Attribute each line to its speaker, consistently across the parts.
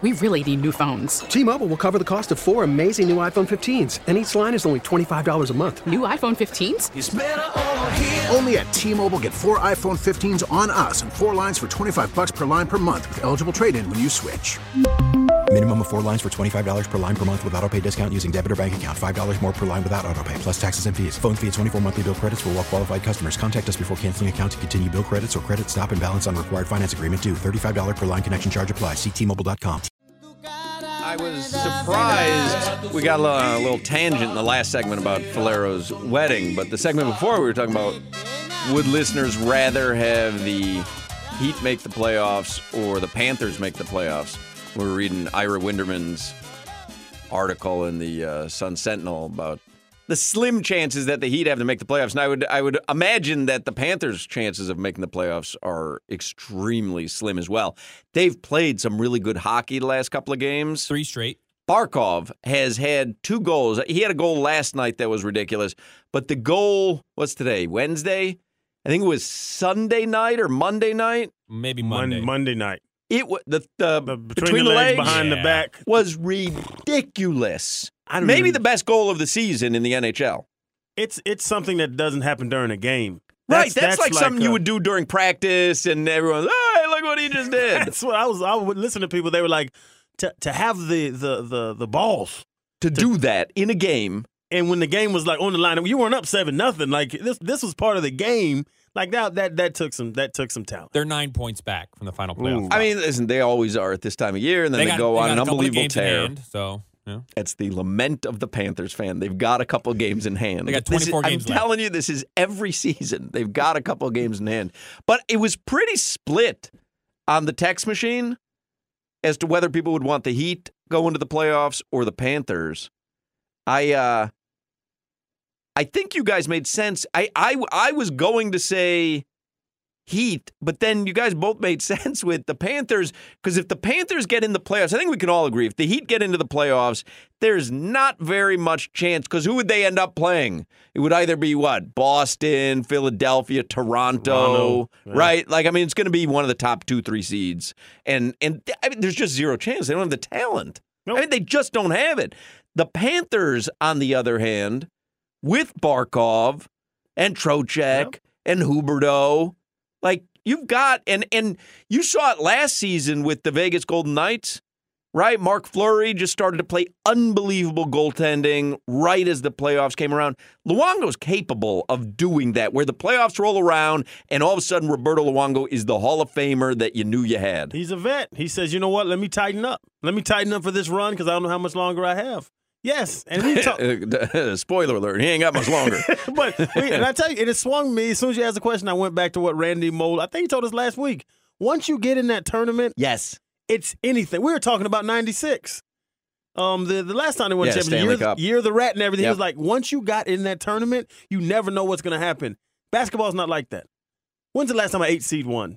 Speaker 1: We really need new phones.
Speaker 2: T-Mobile will cover the cost of 4 amazing new iPhone 15s, and each line is only $25 a month.
Speaker 1: New iPhone 15s?
Speaker 3: It's better over here.
Speaker 4: Only at T-Mobile, get 4 iPhone 15s on us and 4 lines for $25 per line per month with eligible trade-in when you switch.
Speaker 5: Minimum of 4 lines for $25 per line per month with autopay discount using debit or bank account. $5 more per line without autopay, plus taxes and fees. Phone fee at 24 monthly bill credits for well-qualified customers. Contact us before canceling account to continue bill credits or credit stop and balance on required finance agreement due. $35 per line connection charge applies. See T-Mobile.com.
Speaker 6: I was surprised we got a little tangent in the last segment about Falero's wedding, but the segment before we were talking about would listeners rather have the Heat make the playoffs or the Panthers make the playoffs? We were reading Ira Winderman's article in the Sun Sentinel about the slim chances that the Heat have to make the playoffs. And I would imagine that the Panthers' chances of making the playoffs are extremely slim as well. They've played some really good hockey the last couple of games.
Speaker 7: 3 straight.
Speaker 6: Barkov has had 2 goals. He had a goal last night that was ridiculous. But the goal, what's today, Wednesday? I think it was Sunday night or Monday night.
Speaker 7: Maybe Monday.
Speaker 8: Monday night.
Speaker 6: It was
Speaker 8: between the legs, behind the back
Speaker 6: was ridiculous. Maybe the best goal of the season in the NHL.
Speaker 8: It's something that doesn't happen during a game.
Speaker 6: That's like something you would do during practice, and everyone's, hey, look what he just did.
Speaker 8: That's what I would listen to people. They were like, to have the balls
Speaker 6: to do that in a game,
Speaker 8: and when the game was like on the line, you weren't up 7-0. Like this was part of the game. Like that took some talent.
Speaker 7: They're 9 points back from the final playoff.
Speaker 6: I mean, listen, they always are at this time of year, and then they go on an unbelievable tear.
Speaker 7: So yeah.
Speaker 6: It's the lament of the Panthers fan. They've got a couple games in hand.
Speaker 7: They got 24 games left.
Speaker 6: I'm telling you, this is every season. They've got a couple games in hand. But it was pretty split on the text machine as to whether people would want the Heat go into the playoffs or the Panthers. I think you guys made sense. I was going to say Heat, but then you guys both made sense with the Panthers, because if the Panthers get in the playoffs, I think we can all agree, if the Heat get into the playoffs, there's not very much chance, because who would they end up playing? It would either be, Boston, Philadelphia, Toronto, right? Like, I mean, it's going to be one of the top 2-3 seeds, and I mean, there's just zero chance. They don't have the talent. Nope. I mean, they just don't have it. The Panthers, on the other hand, with Barkov and Trocheck and Huberdeau, like you've got, and you saw it last season with the Vegas Golden Knights, right? Mark Fleury just started to play unbelievable goaltending right as the playoffs came around. Luongo's capable of doing that, where the playoffs roll around and all of a sudden Roberto Luongo is the Hall of Famer that you knew you had.
Speaker 8: He's a vet. He says, you know what, let me tighten up. Let me tighten up for this run because I don't know how much longer I have. Yes, and we
Speaker 6: spoiler alert, he ain't got much longer.
Speaker 8: And I tell you, it swung me. As soon as you asked the question, I went back to what Randy Moll, I think he told us last week. Once you get in that tournament,
Speaker 6: yes,
Speaker 8: it's anything. We were talking about 96. The last time they won the championship, year of the rat and everything. It was like, once you got in that tournament, you never know what's going to happen. Basketball's not like that. When's the last time an 8 seed won?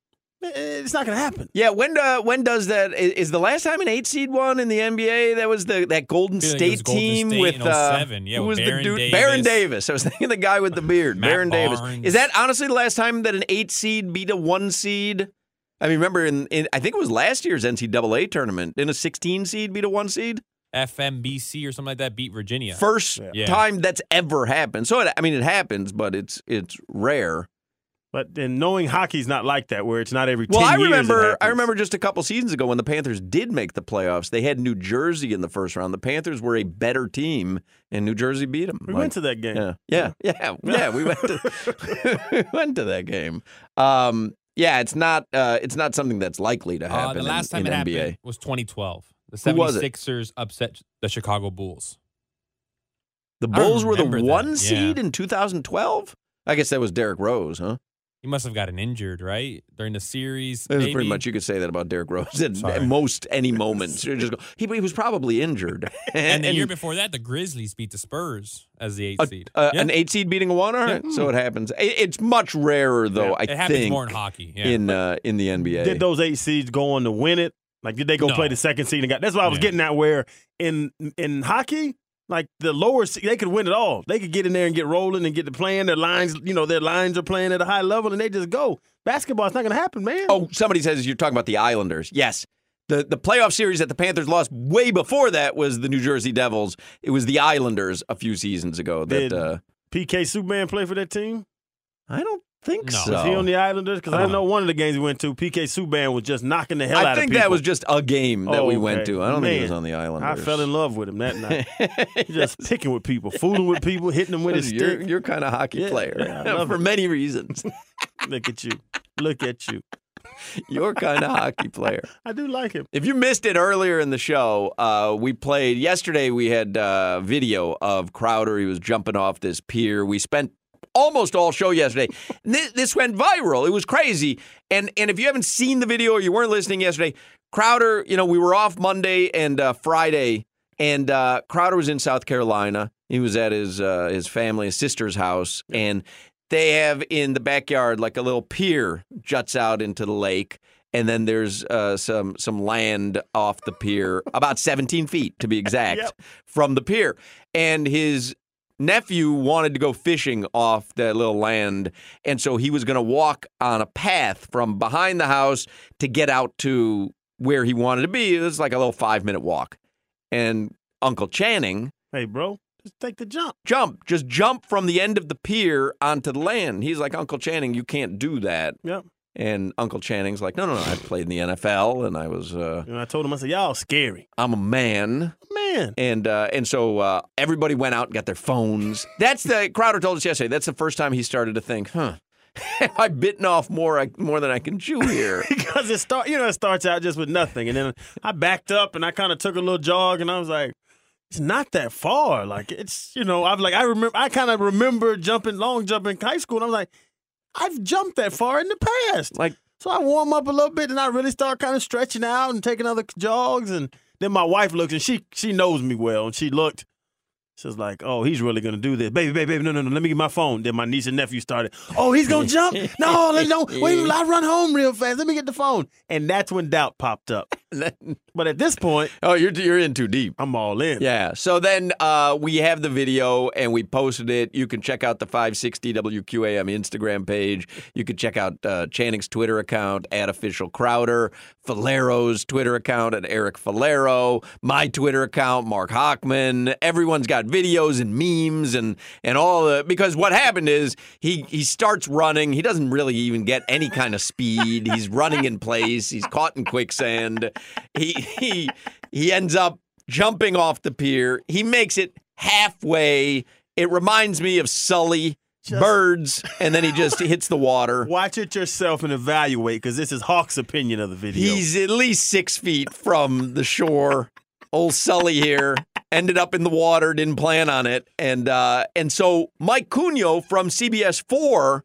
Speaker 8: It's not going to happen.
Speaker 6: Yeah, when does that? Is the last time an 8 seed won in the NBA? That was that Golden State team with
Speaker 7: in 07.
Speaker 6: Who was the dude? Baron Davis. I was thinking the guy with the beard, Baron Davis. Is that honestly the last time that an 8 seed beat a 1 seed? I mean, remember in I think it was last year's NCAA tournament, didn't a 16 seed beat a 1 seed?
Speaker 7: FMBC or something like that beat Virginia.
Speaker 6: First time that's ever happened. So it happens, but it's rare.
Speaker 8: But then knowing hockey's not like that, where it's not every 10 years.
Speaker 6: I remember just a couple seasons ago when the Panthers did make the playoffs. They had New Jersey in the first round. The Panthers were a better team, and New Jersey beat them.
Speaker 8: We went to that game.
Speaker 6: Yeah. We went to that game. It's not something that's likely to happen.
Speaker 7: The last time
Speaker 6: in
Speaker 7: it
Speaker 6: NBA.
Speaker 7: happened was 2012. The 76ers upset the Chicago Bulls.
Speaker 6: The Bulls were the 1 seed in 2012? I guess that was Derrick Rose, huh?
Speaker 7: He must have gotten injured, right? During the series.
Speaker 6: It was pretty much, you could say that about Derrick Rose at most any moment. He was probably injured.
Speaker 7: and the year before that, the Grizzlies beat the Spurs as the 8 seed.
Speaker 6: An 8 seed beating a 1? All right, so it happens. It's much rarer, though, I think.
Speaker 7: It happens more in hockey. Yeah.
Speaker 6: In the NBA.
Speaker 8: Did those 8 seeds go on to win it? Like, did they go play the second seed? That's what I was getting at, where in hockey, like the lower, they could win it all. They could get in there and get rolling and get to playing. Their lines are playing at a high level, and they just go. Basketball, it's not going to happen, man.
Speaker 6: Oh, somebody says you're talking about the Islanders. Yes. The playoff series that the Panthers lost way before that was the New Jersey Devils. It was the Islanders a few seasons ago.
Speaker 8: Did PK Subban play for that team?
Speaker 6: I don't think so.
Speaker 8: Was he on the Islanders? Because I know one of the games we went to, PK Subban was just knocking the hell out of people.
Speaker 6: I think that was just a game that we went to. I don't think he was on the Islanders.
Speaker 8: I fell in love with him that night. Just picking with people, fooling with people, hitting them with his stick.
Speaker 6: You're kind of hockey player for many reasons.
Speaker 8: Look at you. Look at you.
Speaker 6: You're kind of hockey player.
Speaker 8: I do like him.
Speaker 6: If you missed it earlier in the show, we played yesterday. We had video of Crowder. He was jumping off this pier. We spent almost all show yesterday. This went viral. It was crazy. And if you haven't seen the video or you weren't listening yesterday, Crowder, we were off Monday and Friday, and Crowder was in South Carolina. He was at his family, his sister's house, and they have in the backyard like a little pier juts out into the lake, and then there's some land off the pier, about 17 feet to be exact, from the pier. And his nephew wanted to go fishing off that little land, and so he was going to walk on a path from behind the house to get out to where he wanted to be. It was like a little 5-minute walk. And Uncle Channing,
Speaker 8: hey, bro, just take the jump.
Speaker 6: Just jump from the end of the pier onto the land. He's like, Uncle Channing, you can't do that.
Speaker 8: Yep.
Speaker 6: And Uncle Channing's like, no, I played in the NFL, and I was.
Speaker 8: And I told him, I said, y'all scary.
Speaker 6: I'm a man.
Speaker 8: Man.
Speaker 6: And so everybody went out and got their phones. Crowder told us yesterday, that's the first time he started to think, have I bitten off more than I can chew here?
Speaker 8: Because it starts out just with nothing. And then I backed up, and I kind of took a little jog, and I was like, it's not that far. Like, it's, I kind of remember long jumping in high school, and I was like, I've jumped that far in the past. So I warm up a little bit, and I really start kind of stretching out and taking other jogs. And then my wife looks, and she knows me well, and she looked. She was like, oh, he's really going to do this. Baby, no, let me get my phone. Then my niece and nephew started, oh, he's going to jump? No, wait, I'll run home real fast. Let me get the phone. And that's when doubt popped up. But at this point.
Speaker 6: Oh, you're in too deep.
Speaker 8: I'm all in.
Speaker 6: Yeah. So then we have the video, and we posted it. You can check out the 560 WQAM Instagram page. You can check out Channing's Twitter account, @OfficialCrowder, Falero's Twitter account, @EricFalero, my Twitter account, Mark Hochman. Everyone's got videos and memes and all because what happened is he starts running. He doesn't really even get any kind of speed. He's running in place. He's caught in quicksand. He ends up jumping off the pier. He makes it halfway. It reminds me of Sully. Birds, and then he just hits the water.
Speaker 8: Watch it yourself and evaluate, because this is Hawk's opinion of the video.
Speaker 6: He's at least 6 feet from the shore. Old Sully here ended up in the water, didn't plan on it. And so Mike Cugno from CBS 4,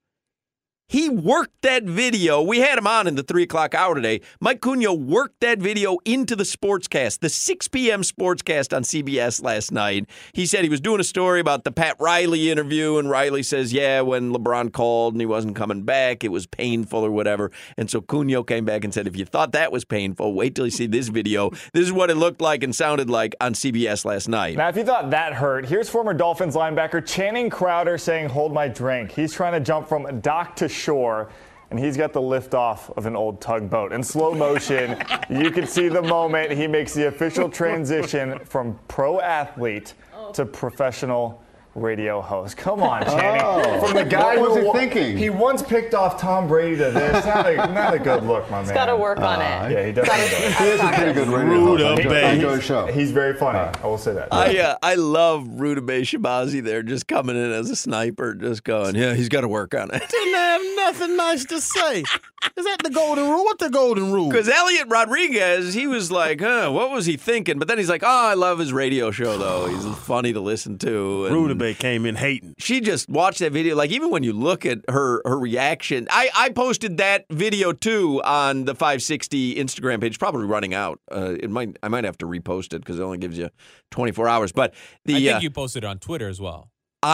Speaker 6: he worked that video. We had him on in the 3 o'clock hour today. Mike Cugno worked that video into the sportscast, the 6 p.m. sportscast on CBS last night. He said he was doing a story about the Pat Riley interview, and Riley says, when LeBron called and he wasn't coming back, it was painful or whatever. And so Cugno came back and said, if you thought that was painful, wait till you see this video. This is what it looked like and sounded like on CBS last night.
Speaker 3: Now, if you thought that hurt, here's former Dolphins linebacker Channing Crowder saying, hold my drink. He's trying to jump from dock to shore, and he's got the lift off of an old tugboat. In slow motion, you can see the moment he makes the official transition from pro athlete to professional radio host. Come on, Channing.
Speaker 9: From the guy
Speaker 3: what was
Speaker 9: he thinking?
Speaker 3: He once picked off Tom Brady to this. Not a good look, my man.
Speaker 10: He's got to work on it.
Speaker 3: Yeah, he definitely does.
Speaker 9: He is a pretty good radio host. I enjoy the show.
Speaker 3: He's very funny. I will say that.
Speaker 6: I love Rudabeh Shabazi there, just coming in as a sniper, just going, he's got to work on it.
Speaker 8: Didn't have nothing nice to say. Is that the golden rule? What's the golden rule?
Speaker 6: Because Elliot Rodriguez, he was like, what was he thinking? But then he's like, I love his radio show, though. He's funny to listen to.
Speaker 8: Rudabeh came in hating.
Speaker 6: She just watched that video. Like, even when you look at her reaction, I posted that video, too, on the 560 Instagram page. It's probably running out. I might have to repost it because it only gives you 24 hours. But
Speaker 7: I think you posted it on Twitter as well.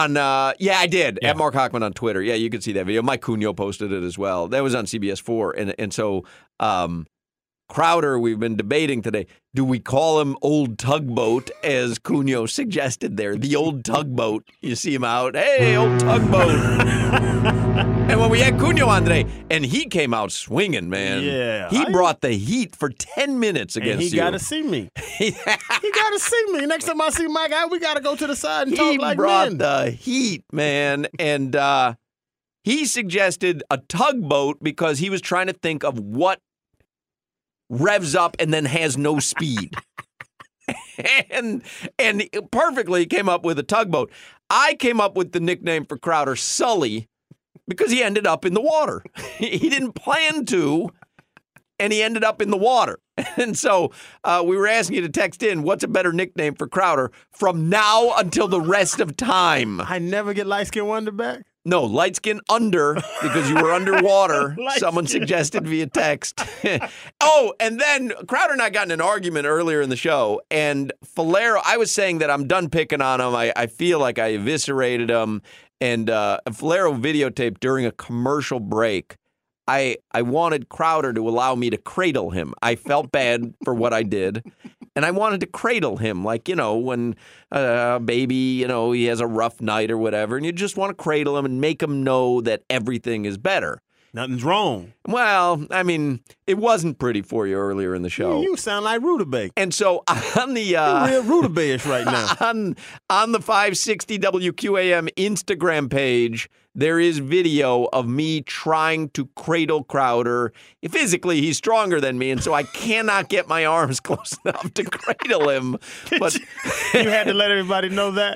Speaker 6: I did. Yeah. At Mark Hochman on Twitter. Yeah, you could see that video. Mike Cugno posted it as well. That was on CBS 4. And so Crowder, we've been debating today. Do we call him Old Tugboat, as Cunio suggested there? The Old Tugboat. You see him out. Hey, Old Tugboat. And when we had Cunio on today, and he came out swinging, man.
Speaker 8: Yeah.
Speaker 6: He brought the heat for 10 minutes against you.
Speaker 8: And he got to see me. He got to see me. Next time I see my guy, we got to go to the side and talk like men.
Speaker 6: He brought the heat, man. And he suggested a tugboat because he was trying to think of what revs up and then has no speed. and perfectly came up with a tugboat. I came up with the nickname for Crowder, Sully, because he ended up in the water. He didn't plan to, and he ended up in the water. And so we were asking you to text in, what's a better nickname for Crowder from now until the rest of time?
Speaker 8: I never get light-skin wonder back?
Speaker 6: No, light skin under, because you were underwater. Someone suggested via text. Oh, and then Crowder and I got in an argument earlier in the show, and Falero, I was saying that I'm done picking on him. I feel like I eviscerated him. And Falero videotaped during a commercial break. I wanted Crowder to allow me to cradle him. I felt bad for what I did. And I wanted to cradle him, like, when a baby, he has a rough night or whatever, and you just want to cradle him and make him know that everything is better.
Speaker 8: Nothing's wrong.
Speaker 6: Well, I mean, it wasn't pretty for you earlier in the show.
Speaker 8: You sound like Rutabaga.
Speaker 6: And so on the
Speaker 8: you're real Rutabaga-ish right now.
Speaker 6: On the 560 WQAM Instagram page, there is video of me trying to cradle Crowder. Physically, he's stronger than me, and so I cannot get my arms close enough to cradle him. But
Speaker 8: you had to let everybody know that.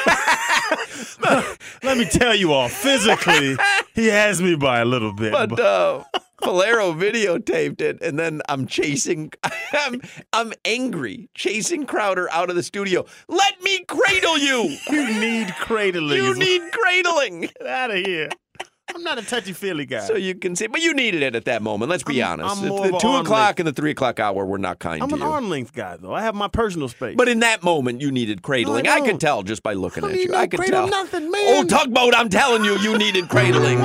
Speaker 8: Let me tell you all, physically, he has me by a little bit.
Speaker 6: But Falero videotaped it, and then I'm chasing. I'm angry, chasing Crowder out of the studio. Let me cradle you.
Speaker 8: You need cradling.
Speaker 6: You need cradling.
Speaker 8: Get out of here. I'm not a touchy-feely guy.
Speaker 6: So you can see, but you needed it at that moment. Let's be honest.
Speaker 8: I'm more
Speaker 6: the 2 o'clock and the 3 o'clock hour were not kind to you.
Speaker 8: I'm an arm-length guy, though. I have my personal space.
Speaker 6: But in that moment, you needed cradling. I could tell just by looking at you. I could tell.
Speaker 8: Nothing, man.
Speaker 6: Old Tugboat, I'm telling you, you needed cradling.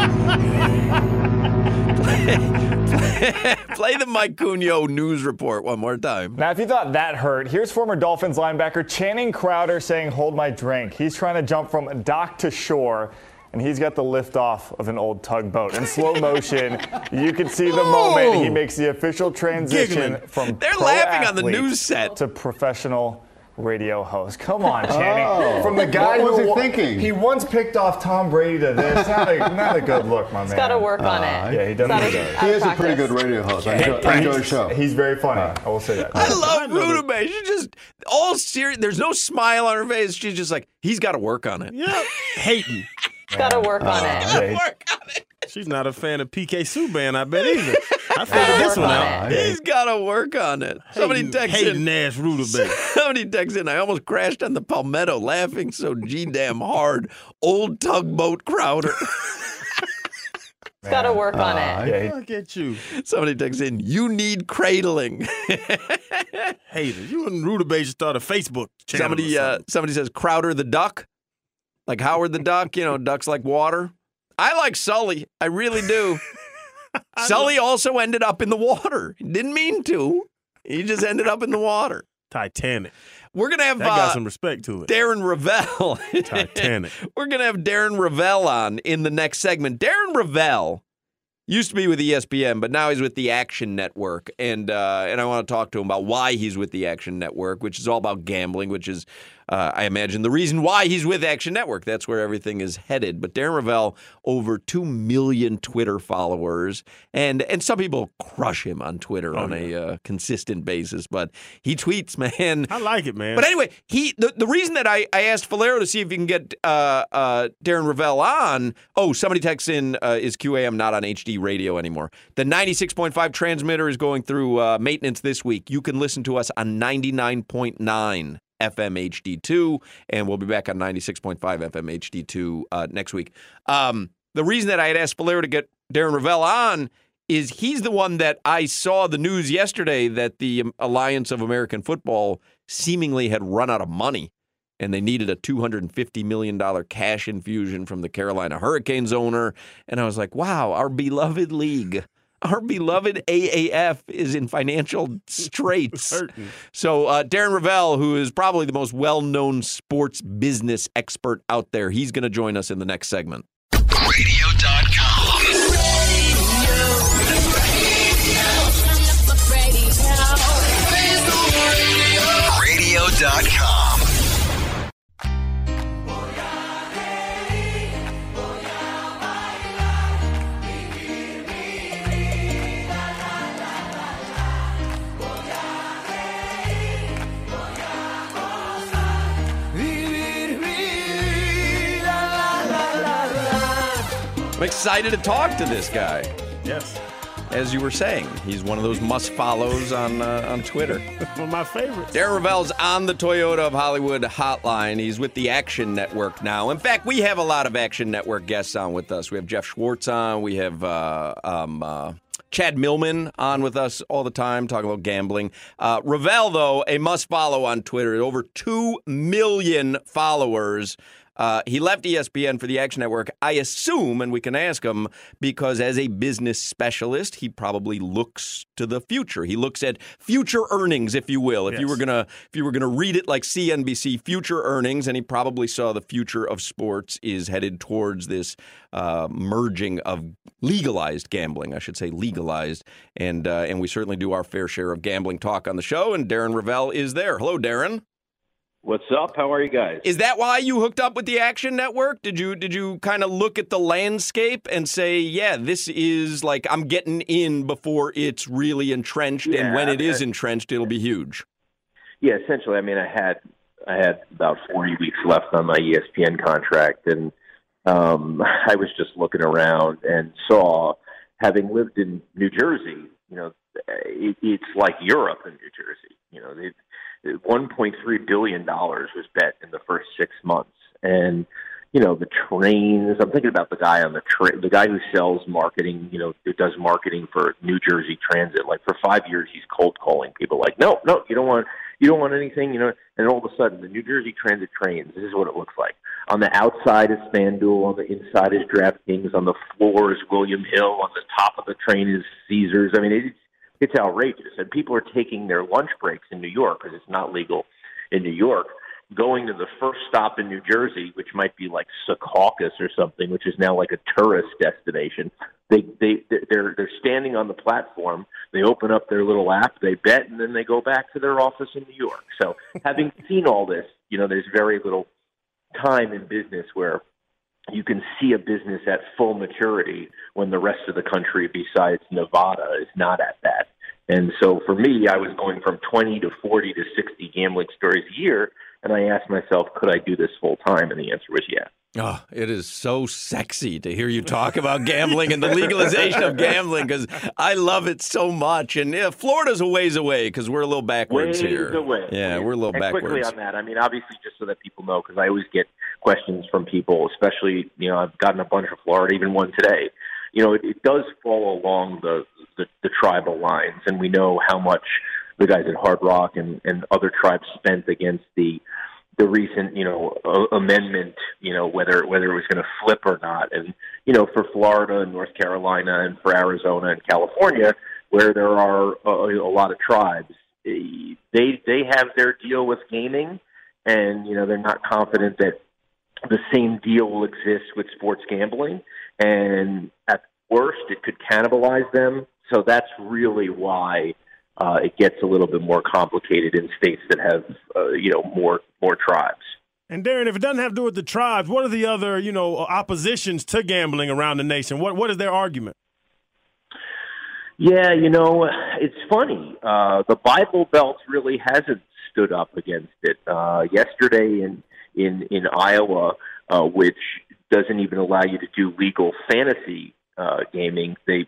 Speaker 6: Play the Mike Cunio news report one more time.
Speaker 3: Now, if you thought that hurt, here's former Dolphins linebacker Channing Crowder saying, "Hold my drink." He's trying to jump from dock to shore, and he's got the liftoff of an old tugboat. In slow motion, you can see the moment he makes the official transition from
Speaker 6: They're laughing on the news set
Speaker 3: to professional radio host. Come on, Channing. From the guy
Speaker 9: what was he thinking?
Speaker 3: He once picked off Tom Brady to this. Not a good look, my man.
Speaker 10: He's got to work on it.
Speaker 3: Yeah, he definitely does.
Speaker 9: He is a pretty good radio host. I enjoy the show.
Speaker 3: He's very funny. I will say that.
Speaker 6: I love Rutabaga. She's just all serious. There's no smile on her face. She's just like, he's got to work on it.
Speaker 8: Yeah, hating.
Speaker 10: He's got to work on it.
Speaker 6: Work on it.
Speaker 8: She's not a fan of PK Subban, I bet either. I figured this one out.
Speaker 6: He's got to work on it. Somebody texts in.
Speaker 8: Hating-ass Rutabaga.
Speaker 6: Somebody texts in. I almost crashed on the Palmetto laughing so damn hard. Old Tugboat Crowder.
Speaker 10: He's got to work on it.
Speaker 8: Look at you.
Speaker 6: Somebody texts in. You need cradling.
Speaker 8: Haters. You and Rutabaga should start a Facebook channel.
Speaker 6: Somebody says Crowder the Duck. Like Howard the Duck. Ducks like water. I like Sully. I really do. Sully also ended up in the water. He didn't mean to. He just ended up in the water.
Speaker 8: Titanic.
Speaker 6: We're going to have...
Speaker 8: That got some respect to it.
Speaker 6: Darren Rovell.
Speaker 8: Titanic.
Speaker 6: We're going to have Darren Rovell on in the next segment. Darren Rovell used to be with ESPN, but now he's with the Action Network. And I want to talk to him about why he's with the Action Network, which is all about gambling, which is... I imagine the reason why he's with Action Network. That's where everything is headed. But Darren Rovell, over 2 million Twitter followers. And some people crush him on Twitter on a consistent basis. But he tweets, man.
Speaker 8: I like it, man.
Speaker 6: But anyway, the reason that I asked Falero to see if you can get Darren Rovell on. Oh, somebody texts in, is QAM not on HD radio anymore? The 96.5 transmitter is going through maintenance this week. You can listen to us on 99.9. FM HD2, and we'll be back on 96.5 FM HD2 next week. The reason that I had asked Falero to get Darren Rovell on is he's the one that I saw the news yesterday that the Alliance of American Football seemingly had run out of money, and they needed a $250 million cash infusion from the Carolina Hurricanes owner. And I was like, wow, our beloved league Our beloved AAF is in financial straits. So Darren Rovell, who is probably the most well-known sports business expert out there, he's going to join us in the next segment.
Speaker 11: Radio.com. Radio.com.
Speaker 6: I'm excited to talk to this guy.
Speaker 8: Yes.
Speaker 6: As you were saying, he's one of those must-follows on Twitter.
Speaker 8: One of my favorites.
Speaker 6: Darren Rovell's on the Toyota of Hollywood hotline. He's with the Action Network now. In fact, we have a lot of Action Network guests on with us. We have Jeff Schwartz on. We have Chad Millman on with us all the time, talking about gambling. Rovell, though, a must-follow on Twitter. Over 2 million followers. He left ESPN for the Action Network, I assume, and we can ask him, because as a business specialist, he probably looks to the future. He looks at future earnings, if you will. If you were gonna read it like CNBC, future earnings, and he probably saw the future of sports is headed towards this merging of legalized gambling, I should say legalized, and we certainly do our fair share of gambling talk on the show. And Darren Rovell is there. Hello, Darren.
Speaker 12: What's up? How are you guys?
Speaker 6: Is that why you hooked up with the Action Network? Did you kind of look at the landscape and say, yeah, this is like I'm getting in before it's really entrenched, and when it is entrenched, it'll be huge?
Speaker 12: Yeah, essentially. I mean, I had about 40 weeks left on my ESPN contract, and I was just looking around and saw, having lived in New Jersey, it's like Europe in New Jersey. $1.3 billion was bet in the first 6 months. And, the trains, I'm thinking about the guy on the guy who sells marketing, who does marketing for New Jersey Transit. Like for 5 years, he's cold calling people like, no, you don't want anything, and all of a sudden the New Jersey Transit trains, this is what it looks like. On the outside is FanDuel, on the inside is DraftKings, on the floor is William Hill, on the top of the train is Caesars. I mean, it's outrageous. And people are taking their lunch breaks in New York, because it's not legal in New York, going to the first stop in New Jersey, which might be like Secaucus or something, which is now like a tourist destination. They're standing on the platform. They open up their little app, they bet, and then they go back to their office in New York. So having seen all this, there's very little time in business where you can see a business at full maturity when the rest of the country, besides Nevada, is not at that. And so for me, I was going from 20 to 40 to 60 gambling stories a year, and I asked myself, could I do this full time? And the answer was yes.
Speaker 6: Oh, it is so sexy to hear you talk about gambling and the legalization of gambling, because I love it so much. And Florida's a ways away because we're a little backwards here. Yeah, we're a little backwards.
Speaker 12: Quickly on that, I mean, obviously, just so that people know, because I always get questions from people, especially, I've gotten a bunch of Florida, even one today. It does fall along the tribal lines, and we know how much the guys at Hard Rock and other tribes spent against the recent, amendment, whether it was going to flip or not. And, for Florida and North Carolina and for Arizona and California, where there are a lot of tribes, they have their deal with gaming, and, they're not confident that the same deal will exist with sports gambling. And at worst, it could cannibalize them. So that's really why it gets a little bit more complicated in states that have, more tribes.
Speaker 8: And Darren, if it doesn't have to do with the tribes, what are the other, oppositions to gambling around the nation? What is their argument?
Speaker 12: Yeah, it's funny. The Bible Belt really hasn't stood up against it. Yesterday in Iowa, which doesn't even allow you to do legal fantasy gaming, they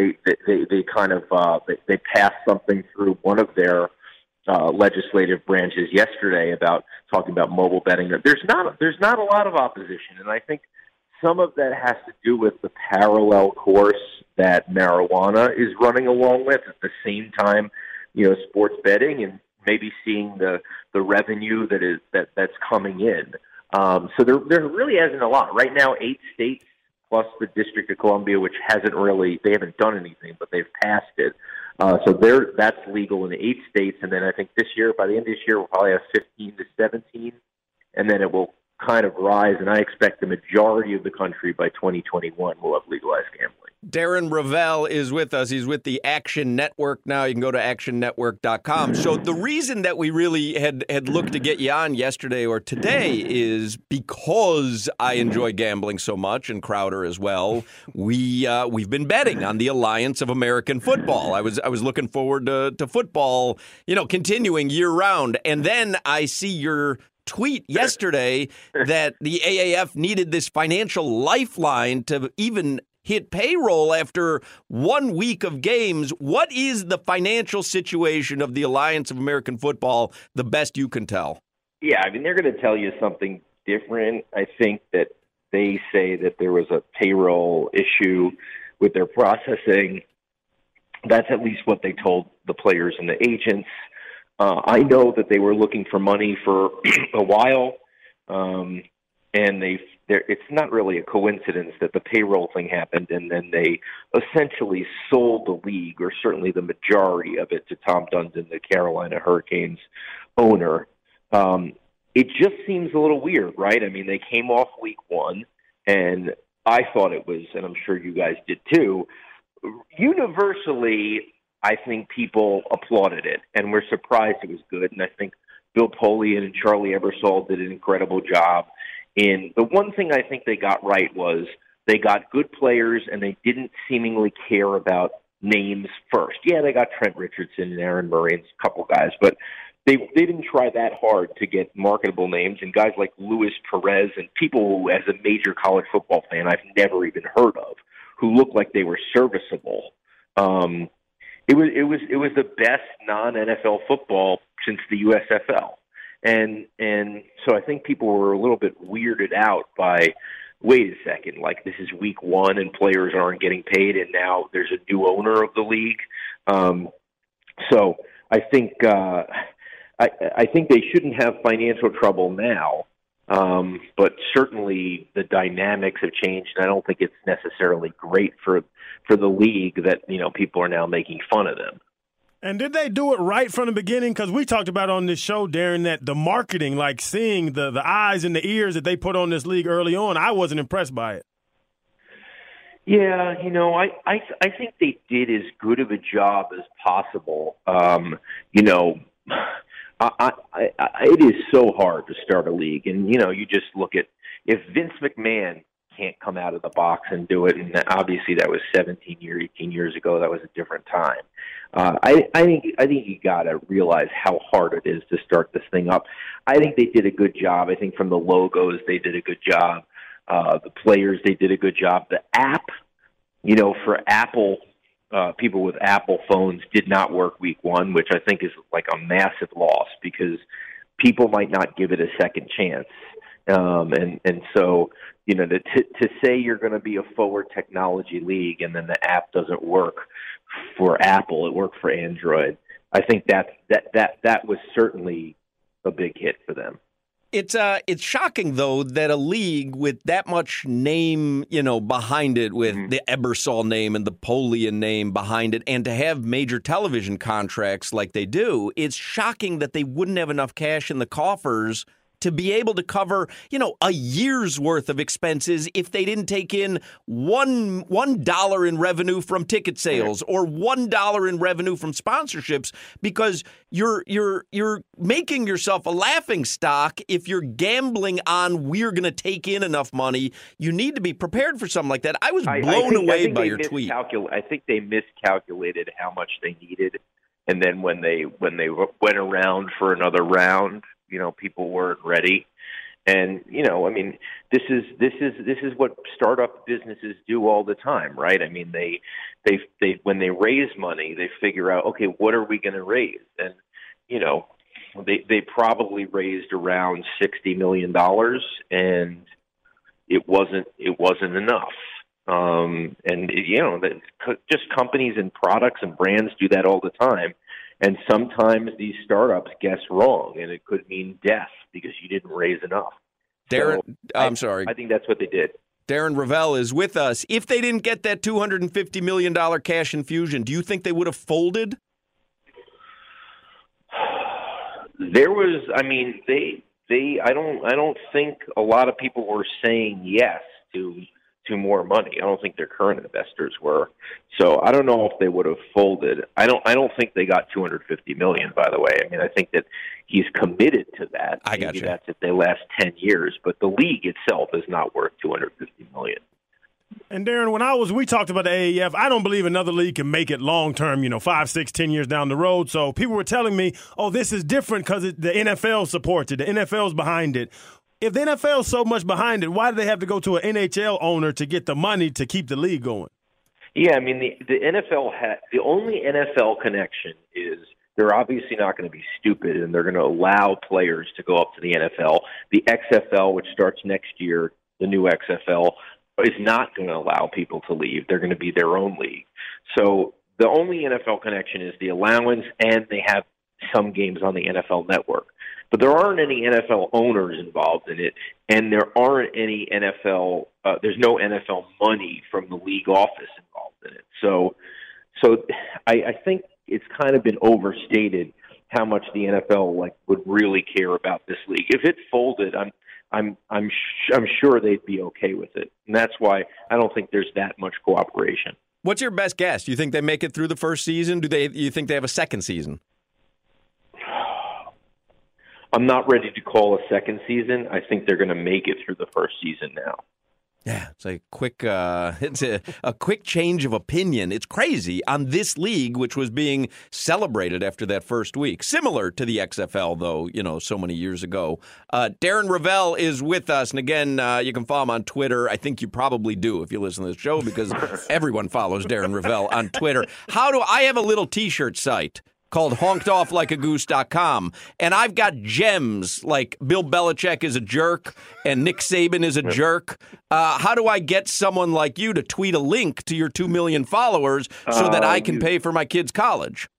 Speaker 12: passed something through one of their legislative branches yesterday about talking about mobile betting. There's not a lot of opposition, and I think some of that has to do with the parallel course that marijuana is running along with at the same time, sports betting, and maybe seeing the revenue that's coming in. So there really isn't a lot right now. 8 states plus the District of Columbia, which they haven't done anything, but they've passed it. So that's legal in 8 states, and then I think by the end of this year, we'll probably have 15 to 17, and then it will kind of rise, and I expect the majority of the country by 2021 will have legalized gambling.
Speaker 6: Darren Rovell is with us. He's with the Action Network now. You can go to actionnetwork.com. So the reason that we really had looked to get you on yesterday or today is because I enjoy gambling so much, and Crowder as well. We've been betting on the Alliance of American Football. I was looking forward to football, continuing year round, and then I see your tweet yesterday that the AAF needed this financial lifeline to even hit payroll after 1 week of games. What is the financial situation of the Alliance of American Football, the best you can tell?
Speaker 12: Yeah, I mean, they're going to tell you something different. I think that they say that there was a payroll issue with their processing. That's at least what they told the players and the agents. I know that they were looking for money for a while, and it's not really a coincidence that the payroll thing happened, and then they essentially sold the league, or certainly the majority of it, to Tom Dundon, the Carolina Hurricanes owner. It just seems a little weird, right? I mean, they came off week 1, and I thought it was, and I'm sure you guys did too, universally, I think people applauded it and were surprised it was good. And I think Bill Polian and Charlie Ebersol did an incredible job. And the one thing I think they got right was they got good players, and they didn't seemingly care about names first. Yeah, they got Trent Richardson and Aaron Murray and a couple guys, but they didn't try that hard to get marketable names. And guys like Luis Perez and people who, as a major college football fan, I've never even heard of, who looked like they were serviceable. It was the best non-NFL football since the USFL. And so I think people were a little bit weirded out by, wait a second, like this is week 1 and players aren't getting paid, and now there's a new owner of the league. So I think I think they shouldn't have financial trouble now. But certainly the dynamics have changed, and I don't think it's necessarily great for the league that, people are now making fun of them.
Speaker 8: And did they do it right from the beginning? Because we talked about on this show, Darren, that the marketing, like seeing the eyes and the ears that they put on this league early on, I wasn't impressed by it.
Speaker 12: Yeah, I think they did as good of a job as possible. It is so hard to start a league, and you just look at, if Vince McMahon can't come out of the box and do it, and obviously that was 18 years ago. That was a different time. I think you got to realize how hard it is to start this thing up. I think they did a good job. I think from the logos they did a good job. The players, they did a good job. The app, for Apple. People with Apple phones did not work week 1, which I think is like a massive loss because people might not give it a second chance. And so, to say you're going to be a forward technology league and then the app doesn't work for Apple, it worked for Android. I think that was certainly a big hit for them.
Speaker 6: It's shocking, though, that a league with that much name, behind it, with the Ebersol name and the Polian name behind it, and to have major television contracts like they do, it's shocking that they wouldn't have enough cash in the coffers to be able to cover, a year's worth of expenses if they didn't take in $1 in revenue from ticket sales or $1 in revenue from sponsorships, because you're making yourself a laughing stock if you're gambling on we're going to take in enough money. You need to be prepared for something like that. I was blown away by your tweet.
Speaker 12: I think they miscalculated how much they needed, and then when they went around for another round, people weren't ready. And, this is what startup businesses do all the time, right? I mean, they when they raise money, they figure out, okay, what are we going to raise? And, they probably raised around $60 million, and it wasn't enough. Just companies and products and brands do that all the time. And sometimes these startups guess wrong, and it could mean death because you didn't raise enough.
Speaker 6: Darren, I'm sorry.
Speaker 12: I think that's what they did.
Speaker 6: Darren Rovell is with us. If they didn't get that $250 million cash infusion, do you think they would have folded?
Speaker 12: There was, I mean, I don't think a lot of people were saying yes to more money. I don't think their current investors were. So I don't know if they would have folded. I don't think they got $250 million, by the way. I mean, I think that he's committed to that.
Speaker 6: I got you.
Speaker 12: That's if they last 10 years, but the league itself is not worth $250 million.
Speaker 8: And Darren, we talked about the AAF, I don't believe another league can make it long term, 5, 6, 10 years down the road. So people were telling me, oh, this is different because the NFL supports it. The NFL's behind it. If the NFL's so much behind it, why do they have to go to an NHL owner to get the money to keep the league going?
Speaker 12: Yeah, I mean, the NFL the only NFL connection is they're obviously not going to be stupid, and they're going to allow players to go up to the NFL. The XFL, which starts next year, the new XFL, is not going to allow people to leave. They're going to be their own league. So the only NFL connection is the allowance, and they have some games on the NFL Network. But there aren't any NFL owners involved in it, and there aren't any NFL. There's no NFL money from the league office involved in it. So I think it's kind of been overstated how much the NFL would really care about this league. If it folded, I'm sure they'd be okay with it, and that's why I don't think there's that much cooperation.
Speaker 6: What's your best guess? Do you think they make it through the first season? Do you think they have a second season?
Speaker 12: I'm not ready to call a second season. I think they're going to make it through the first season now.
Speaker 6: Yeah, it's a quick quick change of opinion. It's crazy on this league, which was being celebrated after that first week. Similar to the XFL, though, so many years ago. Darren Rovell is with us. And again, you can follow him on Twitter. I think you probably do if you listen to this show because everyone follows Darren Rovell on Twitter. I have a little T-shirt site called honkedofflikeagoose.com, and I've got gems like Bill Belichick is a jerk and Nick Saban is a jerk. How do I get someone like you to tweet a link to your 2 million followers so that I can pay for my kids' college?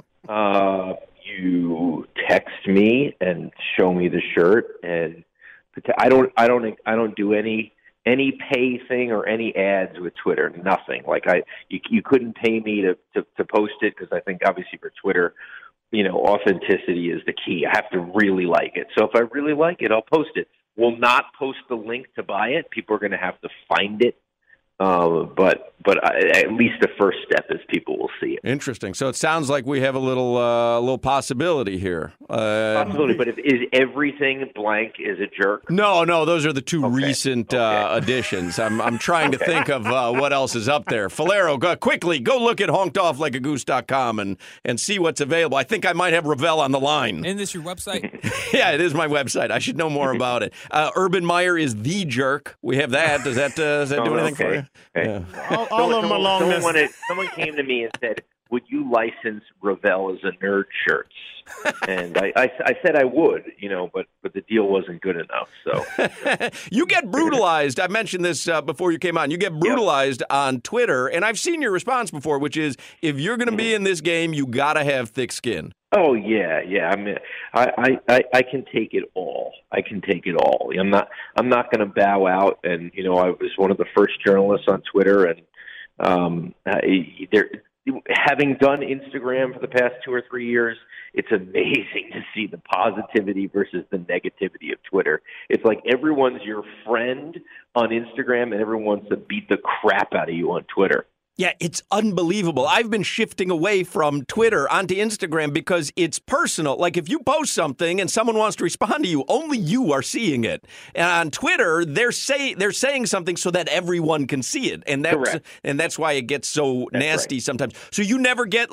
Speaker 12: You text me and show me the shirt, and I don't do any pay thing or any ads with Twitter. Nothing. You couldn't pay me to post it because I think obviously for Twitter, authenticity is the key. I have to really like it. So if I really like it, I'll post it. We'll not post the link to buy it. People are going to have to find it. But at least the first step is people will see it.
Speaker 6: Interesting. So it sounds like we have a little possibility here.
Speaker 12: Possibility, but is everything blank is a jerk?
Speaker 6: No, those are the two recent additions. I'm trying to think of what else is up there. Falero, go look at honkedofflikeagoose.com and see what's available. I think I might have Rovell on the line.
Speaker 7: Isn't this your website?
Speaker 6: Yeah, it is my website. I should know more about it. Urban Meyer is the jerk. We have that. Does that do anything for you?
Speaker 12: Okay.
Speaker 6: Yeah.
Speaker 8: All of them along this.
Speaker 12: Someone came to me and said, would you license Rovell as a nerd shirts? And I said I would, but the deal wasn't good enough. So
Speaker 6: you get brutalized. I mentioned this before you came on. You get brutalized on Twitter, and I've seen your response before, which is if you're going to be in this game, you got to have thick skin.
Speaker 12: Oh yeah. I mean, I can take it all. I can take it all. I'm not going to bow out. And I was one of the first journalists on Twitter, and having done Instagram for the past 2 or 3 years, it's amazing to see the positivity versus the negativity of Twitter. It's like everyone's your friend on Instagram, and everyone wants to beat the crap out of you on Twitter.
Speaker 6: Yeah, it's unbelievable. I've been shifting away from Twitter onto Instagram because it's personal. Like if you post something and someone wants to respond to you, only you are seeing it. And on Twitter, they're saying something so that everyone can see it, and that's why it gets so nasty sometimes. So you never get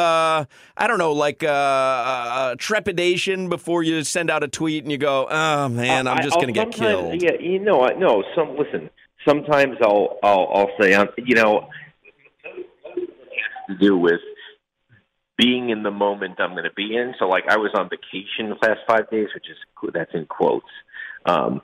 Speaker 6: trepidation before you send out a tweet and you go, "Oh man, I'm just going to get killed."
Speaker 12: Yeah, no. Sometimes I'll say, to do with being in the moment I'm going to be in. So I was on vacation the last 5 days, that's in quotes. I'm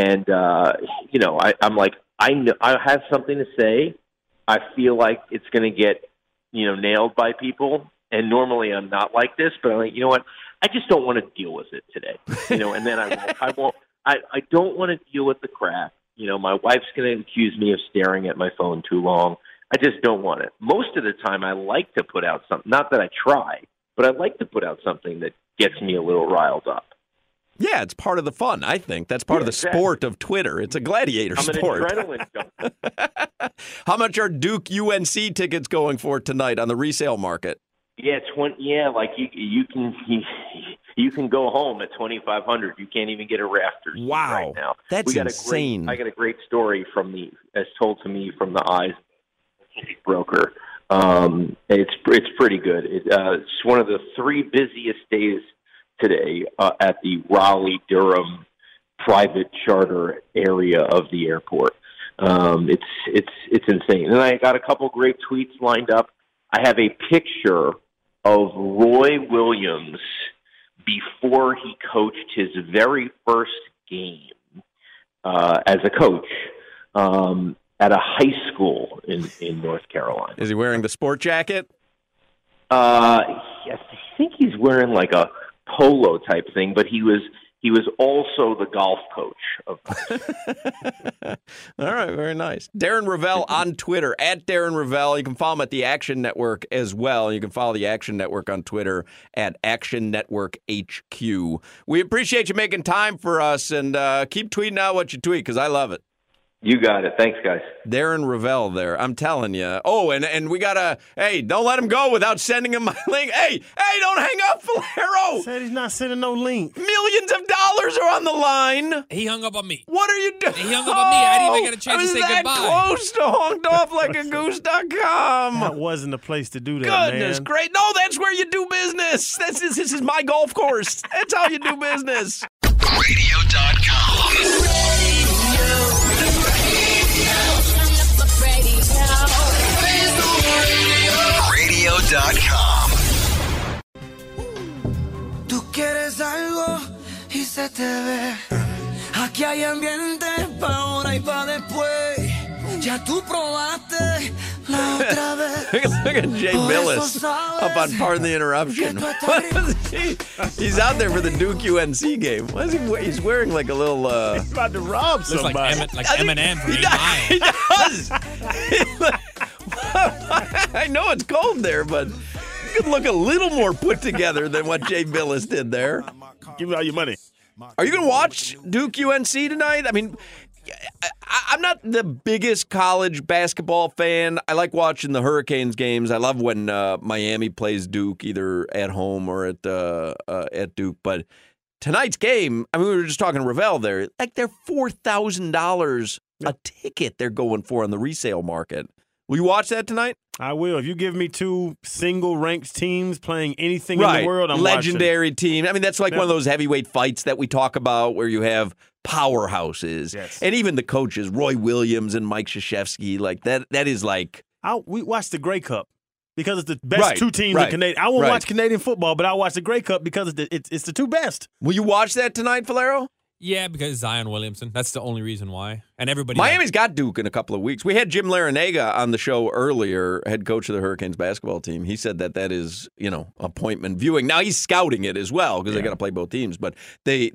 Speaker 12: like, I know I have something to say. I feel like it's going to get, nailed by people. And normally I'm not like this, but I'm like, you know what? I just don't want to deal with it today. And then I don't want to deal with the crap. My wife's going to accuse me of staring at my phone too long. I just don't want it. Most of the time, I like to put out something. Not that I try, but I like to put out something that gets me a little riled up.
Speaker 6: Yeah, it's part of the fun, I think. That's part of the sport of Twitter. It's a gladiator sport.
Speaker 12: I'm an adrenaline junkie.
Speaker 6: How much are Duke UNC tickets going for tonight on the resale market?
Speaker 12: Yeah, you can go home at $2,500. You can't even get a Rafters right now.
Speaker 6: That's insane.
Speaker 12: I got a great story as told to me from the eyes of a broker. It's pretty good. It's one of the 3 busiest days today at the Raleigh-Durham private charter area of the airport. It's insane. And I got a couple great tweets lined up. I have a picture of Roy Williams before he coached his very first game as a coach at a high school in North Carolina.
Speaker 6: Is he wearing the sport jacket?
Speaker 12: Yes, I think he's wearing like a polo type thing, but he was also the golf coach of
Speaker 6: All right, very nice. Darren Rovell on Twitter, at Darren Rovell. You can follow him at the Action Network as well. You can follow the Action Network on Twitter at Action Network HQ. We appreciate you making time for us, and keep tweeting out what you tweet, because I love it.
Speaker 12: You got it. Thanks, guys.
Speaker 6: Darren Rovell there. I'm telling you. Oh, and we got to, hey, don't let him go without sending him my link. Hey, don't hang up, Valero.
Speaker 8: Said he's not sending no link.
Speaker 6: Millions of dollars are on the line.
Speaker 7: He hung up on me.
Speaker 6: What are you doing?
Speaker 7: He hung up on me. I didn't even get a chance to say goodbye.
Speaker 6: I was that close to honked off like a goose.com.
Speaker 8: That wasn't the place to do that,
Speaker 6: Goodness
Speaker 8: man.
Speaker 6: great. No, that's where you do business. This is my golf course. That's how you do business.
Speaker 11: Radio.com. Radio.com.
Speaker 13: Tú quieres algo y se te ve. Aquí hay ambiente pa' ahora y pa' después. Ya tú probaste la otra vez.
Speaker 6: Look at Jay Billis up on Pardon the Interruption. He's out there for the Duke UNC game. What is he? He's wearing like a little.
Speaker 8: He's about to rob somebody.
Speaker 7: Looks like Eminem from 8 Mile.
Speaker 6: He does. I know it's cold there, but you could look a little more put together than what Jay Billis did there.
Speaker 8: Give me all your money.
Speaker 6: Are you going to watch Duke UNC tonight? I mean, I'm not the biggest college basketball fan. I like watching the Hurricanes games. I love when Miami plays Duke, either at home or at Duke. But tonight's game, I mean, we were just talking to Rovell there. Like, they're $4,000 a ticket they're going for on the resale market. Will you watch that tonight?
Speaker 8: I will. If you give me 2 single-ranked teams playing anything in the world, I'm
Speaker 6: legendary team. I mean, that's like one of those heavyweight fights that we talk about where you have powerhouses.
Speaker 8: Yes.
Speaker 6: And even the coaches, Roy Williams and Mike Krzyzewski, like that is like...
Speaker 8: We watch the Grey Cup because it's the best 2 teams in Canadian. I won't watch Canadian football, but I'll watch the Grey Cup because it's the 2 best.
Speaker 6: Will you watch that tonight, Valero?
Speaker 7: Yeah, because Zion Williamson. That's the only reason why. And everybody.
Speaker 6: Miami's got Duke in a couple of weeks. We had Jim Larinaga on the show earlier, head coach of the Hurricanes basketball team. He said that is, appointment viewing. Now he's scouting it as well because they got to play both teams. But the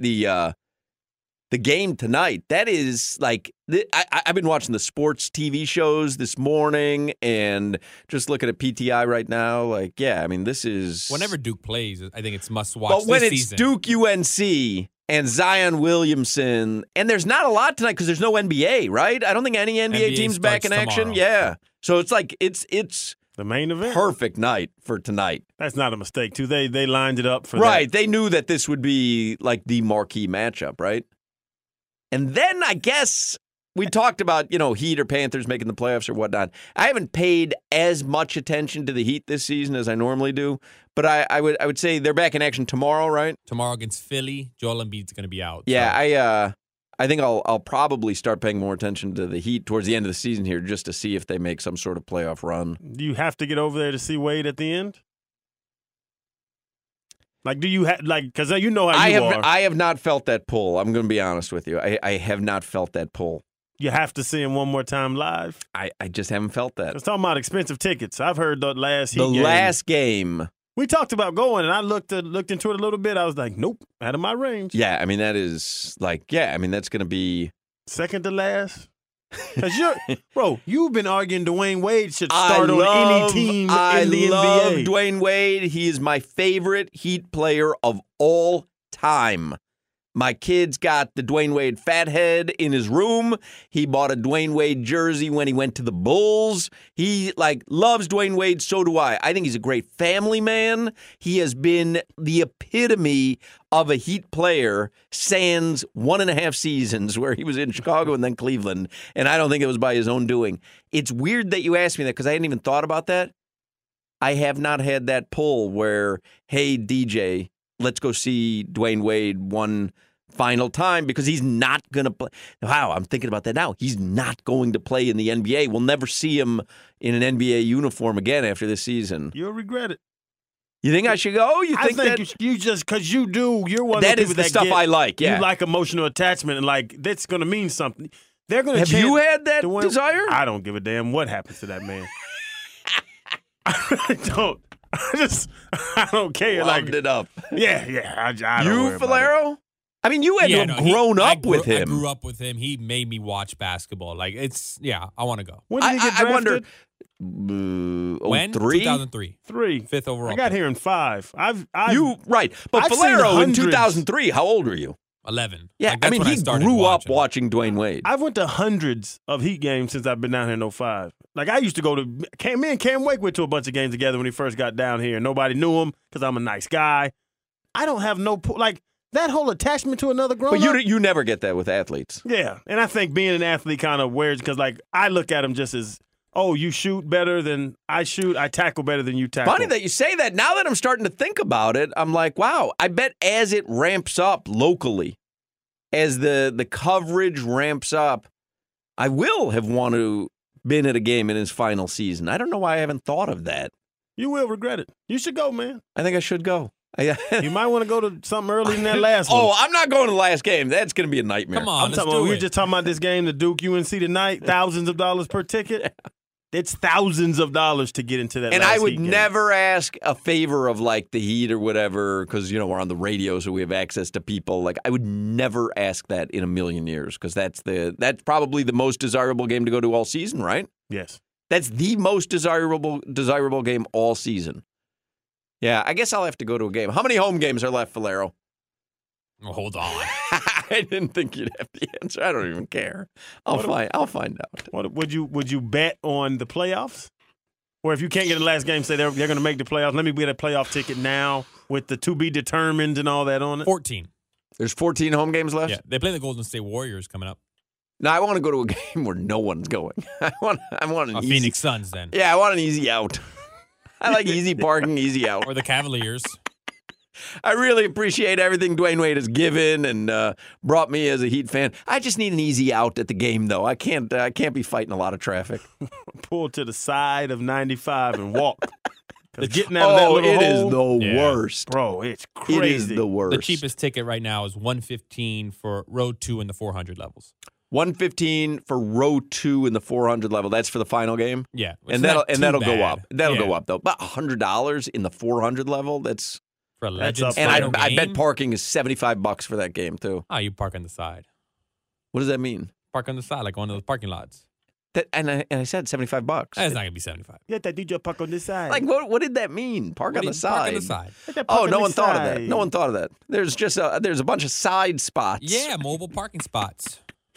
Speaker 6: game tonight, that is like I've been watching the sports TV shows this morning and just looking at PTI right now. Like, yeah, I mean, this is
Speaker 7: whenever Duke plays, I think it's must watch.
Speaker 6: But when
Speaker 7: this
Speaker 6: it's
Speaker 7: season.
Speaker 6: Duke UNC. And Zion Williamson. And there's not a lot tonight because there's no NBA, right? I don't think any NBA team's back in action.
Speaker 7: Tomorrow.
Speaker 6: Yeah. So it's like it's
Speaker 8: the main event.
Speaker 6: Perfect night for tonight.
Speaker 8: That's not a mistake, too. They lined it up for that.
Speaker 6: Right. They knew that this would be like the marquee matchup, right? And then I guess we talked about, Heat or Panthers making the playoffs or whatnot. I haven't paid as much attention to the Heat this season as I normally do, but I would say they're back in action tomorrow, right?
Speaker 7: Tomorrow against Philly. Joel Embiid's going to be out.
Speaker 6: Yeah, so. I think I'll probably start paying more attention to the Heat towards the end of the season here just to see if they make some sort of playoff run.
Speaker 8: Do you have to get over there to see Wade at the end? Like, do you have, because you know how you are.
Speaker 6: I have not felt that pull. I'm going to be honest with you. I have not felt that pull.
Speaker 8: You have to see him one more time live?
Speaker 6: I just haven't felt that.
Speaker 8: Let's talk about expensive tickets. I've heard the last Heat
Speaker 6: game. Last game.
Speaker 8: We talked about going, and I looked into it a little bit. I was like, nope, out of my range.
Speaker 6: Yeah, I mean, that is that's going to be
Speaker 8: Second to last? Because you've been arguing Dwayne Wade should start on any team in the NBA.
Speaker 6: I love Dwayne Wade. He is my favorite Heat player of all time. My kid's got the Dwayne Wade fathead in his room. He bought a Dwayne Wade jersey when he went to the Bulls. He loves Dwayne Wade, so do I. I think he's a great family man. He has been the epitome of a Heat player sans 1.5 seasons where he was in Chicago and then Cleveland, and I don't think it was by his own doing. It's weird that you asked me that because I hadn't even thought about that. I have not had that pull where, hey, DJ, let's go see Dwayne Wade one final time because he's not going to play. Wow, I'm thinking about that now. He's not going to play in the NBA. We'll never see him in an NBA uniform again after this season.
Speaker 8: You'll regret it.
Speaker 6: You think I should go?
Speaker 8: I think you just, because you do, you're one of the people
Speaker 6: that is the stuff I like, yeah.
Speaker 8: You like emotional attachment, and that's going to mean something. They're going to
Speaker 6: Have you had that desire?
Speaker 8: I don't give a damn what happens to that man. I don't. I don't care.
Speaker 6: Loved it up.
Speaker 8: Yeah. I don't
Speaker 6: you, Falero? I mean, you had to have grown up with him.
Speaker 7: I grew up with him. He made me watch basketball. I want to go.
Speaker 8: When did he get drafted?
Speaker 6: I wonder.
Speaker 7: When? 2003.
Speaker 8: 5th
Speaker 7: overall.
Speaker 8: I got here in 5.
Speaker 6: Right. But Falero in 2003, how old were you?
Speaker 7: 11.
Speaker 6: Yeah, I mean, he grew up watching Dwayne Wade.
Speaker 8: I've went to hundreds of Heat games since I've been down here in 05. I used to go to me and Cam Wake went to a bunch of games together when he first got down here. Nobody knew him because I'm a nice guy. I don't have that whole attachment to another grown-up.
Speaker 6: But you never get that with athletes.
Speaker 8: Yeah, and I think being an athlete kind of wears because I look at him just as, oh, you shoot better than I shoot. I tackle better than you tackle.
Speaker 6: Funny that you say that. Now that I'm starting to think about it, I'm like, wow, I bet as it ramps up locally, as the coverage ramps up, I will have wanted to been at a game in his final season. I don't know why I haven't thought of that.
Speaker 8: You will regret it. You should go, man.
Speaker 6: I think I should go.
Speaker 8: You might want to go to something early in that last one.
Speaker 6: Oh, I'm not going to the last game. That's going to be a nightmare.
Speaker 7: Come on,
Speaker 8: we were just talking about this game, the Duke UNC tonight, thousands of dollars per ticket. Yeah. It's thousands of dollars to get into that.
Speaker 6: And I would never ask a favor of the Heat or whatever because, we're on the radio, so we have access to people. I would never ask that in a million years because that's probably the most desirable game to go to all season, right?
Speaker 8: Yes.
Speaker 6: That's the most desirable game all season. Yeah, I guess I'll have to go to a game. How many home games are left, Falero?
Speaker 7: Oh, hold on.
Speaker 6: I didn't think you'd have the answer. I don't even care. I'll find out.
Speaker 8: What would you bet on the playoffs? Or if you can't get the last game, say they're going to make the playoffs. Let me get a playoff ticket now with the to be determined and all that on it.
Speaker 7: 14.
Speaker 6: There's 14 home games left?
Speaker 7: Yeah, they play the Golden State Warriors coming up.
Speaker 6: No, I want to go to a game where no one's going. I want an easy
Speaker 7: Phoenix Suns then.
Speaker 6: Yeah, I want an easy out. I like easy parking, easy out.
Speaker 7: Or the Cavaliers.
Speaker 6: I really appreciate everything Dwayne Wade has given and brought me as a Heat fan. I just need an easy out at the game, though. I can't be fighting a lot of traffic.
Speaker 8: Pull to the side of 95 and walk. Getting out of that little
Speaker 6: hole,
Speaker 8: is
Speaker 6: the worst,
Speaker 8: bro. It's crazy.
Speaker 6: It is the worst.
Speaker 7: The cheapest ticket right now is $115 for row 2 in the 400 levels.
Speaker 6: $115 for row 2 in the 400 level. That's for the final game.
Speaker 7: Yeah,
Speaker 6: and that'll go up. That'll go up though. About $100 in the 400 level. That's
Speaker 7: for a Legends.
Speaker 6: And I bet parking is $75 for that game too.
Speaker 7: Oh, you park on the side.
Speaker 6: What does that mean?
Speaker 7: Park on the side, like one of those parking lots.
Speaker 6: And I said $75.
Speaker 7: That's not gonna be $75.
Speaker 8: Yeah, that DJ park on this side.
Speaker 6: Like what did that mean? Park on the side.
Speaker 7: Park on the side.
Speaker 6: Oh, no one thought of that. No one thought of that. There's just there's a bunch of side spots.
Speaker 7: Yeah, mobile parking spots.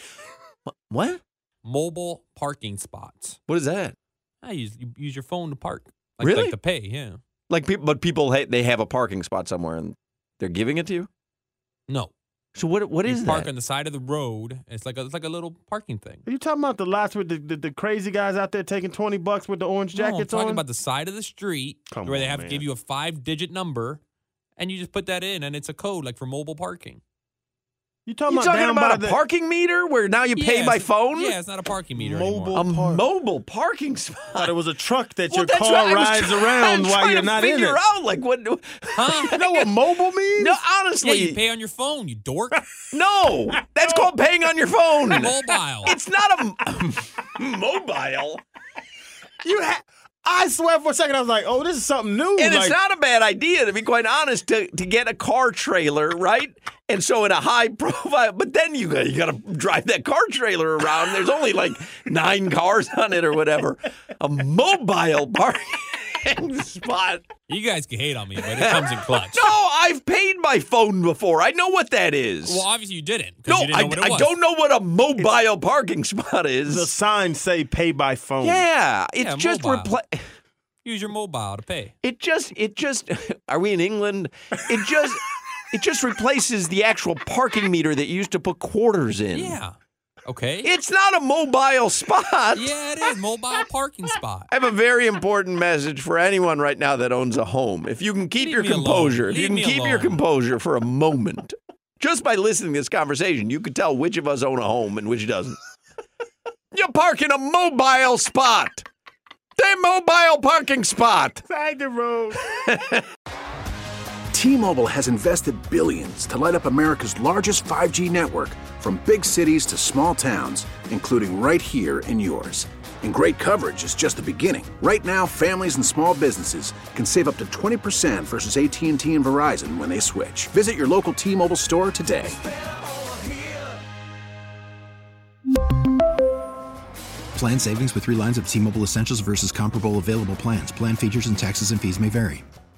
Speaker 6: What?
Speaker 7: Mobile parking spots.
Speaker 6: What is that?
Speaker 7: You use your phone to park.
Speaker 6: Really?
Speaker 7: Like to pay, yeah.
Speaker 6: But people they have a parking spot somewhere and they're giving it to you?
Speaker 7: No.
Speaker 6: So what is that?
Speaker 7: Park on the side of the road. It's like a little parking thing.
Speaker 8: Are you talking about the lots with the crazy guys out there taking $20 with the orange jackets
Speaker 7: I'm talking
Speaker 8: on?
Speaker 7: about the side of the street where they have to give you a 5-digit number, and you just put that in, and it's a code like for mobile parking.
Speaker 8: You talking
Speaker 6: about a parking meter where now you pay by phone?
Speaker 7: Yeah, it's not a parking meter anymore.
Speaker 6: Mobile parking spot.
Speaker 8: I thought it was a truck that your car rides around while you're not in it.
Speaker 6: Figure out what?
Speaker 8: Huh? You know what mobile means?
Speaker 6: No, honestly.
Speaker 7: Yeah, you pay on your phone, you dork.
Speaker 6: No, that's called paying on your phone.
Speaker 7: Mobile.
Speaker 6: It's not a mobile.
Speaker 8: I swear for a second I was like, oh, this is something new.
Speaker 6: And it's not a bad idea, to be quite honest, to get a car trailer, right? And so in a high profile, but then you got to drive that car trailer around. There's only like 9 cars on it or whatever. A mobile parking spot.
Speaker 7: You guys can hate on me, but it comes in clutch.
Speaker 6: No, I've paid my phone before. I know what that is.
Speaker 7: Well, obviously you didn't.
Speaker 6: No,
Speaker 7: you didn't know what it was.
Speaker 6: I don't know what a mobile parking spot is.
Speaker 8: The signs say pay by phone.
Speaker 6: Yeah, it's just
Speaker 7: use your mobile to pay.
Speaker 6: It just. Are we in England? It just replaces the actual parking meter that you used to put quarters in.
Speaker 7: Yeah. Okay.
Speaker 6: It's not a mobile spot.
Speaker 7: Yeah, it is. Mobile parking spot.
Speaker 6: I have a very important message for anyone right now that owns a home. If you can keep your composure, if you can keep your composure for a moment, just by listening to this conversation, you could tell which of us own a home and which doesn't. You park in a mobile spot. The mobile parking spot.
Speaker 8: Side the road.
Speaker 4: T-Mobile has invested billions to light up America's largest 5G network, from big cities to small towns, including right here in yours. And great coverage is just the beginning. Right now, families and small businesses can save up to 20% versus AT&T and Verizon when they switch. Visit your local T-Mobile store today.
Speaker 5: Plan savings with 3 lines of T-Mobile Essentials versus comparable available plans. Plan features and taxes and fees may vary.